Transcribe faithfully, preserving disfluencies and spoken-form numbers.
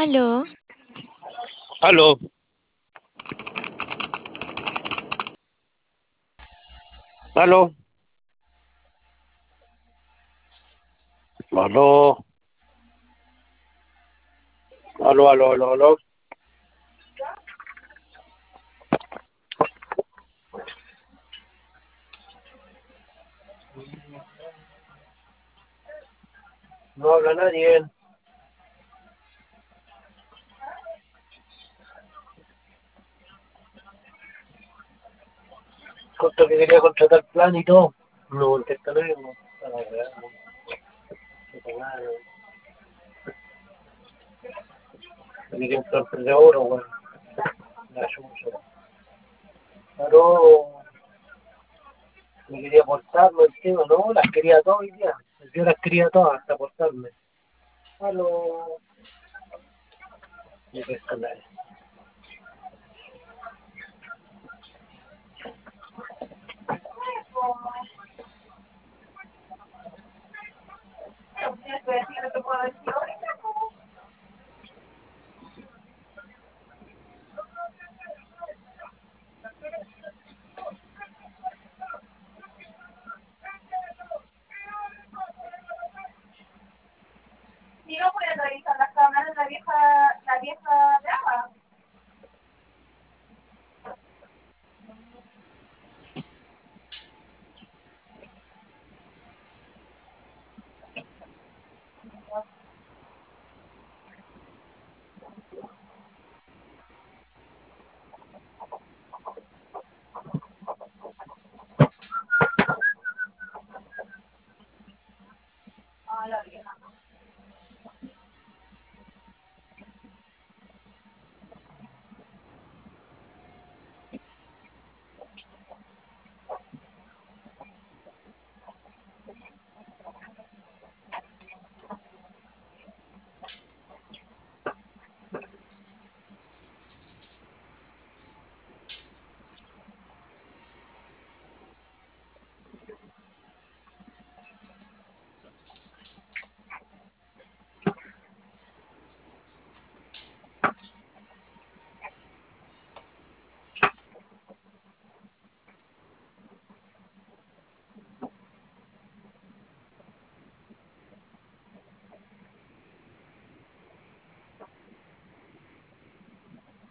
Aló, Aló, aló, aló, aló, aló, aló, aló. No habla nadie. Contó que quería contratar plan y todo. No contesta nadie. No. A la verdad, no. No, nada, no. Me quería un plan de oro, weón. La chucha. Paró, me quería aportarlo encima, no, las quería todas hoy día. Yo las quería todas hasta aportarme. Aló. Y pesca nadie. Si no pueden revisar las cámaras de la vieja, la vieja brava.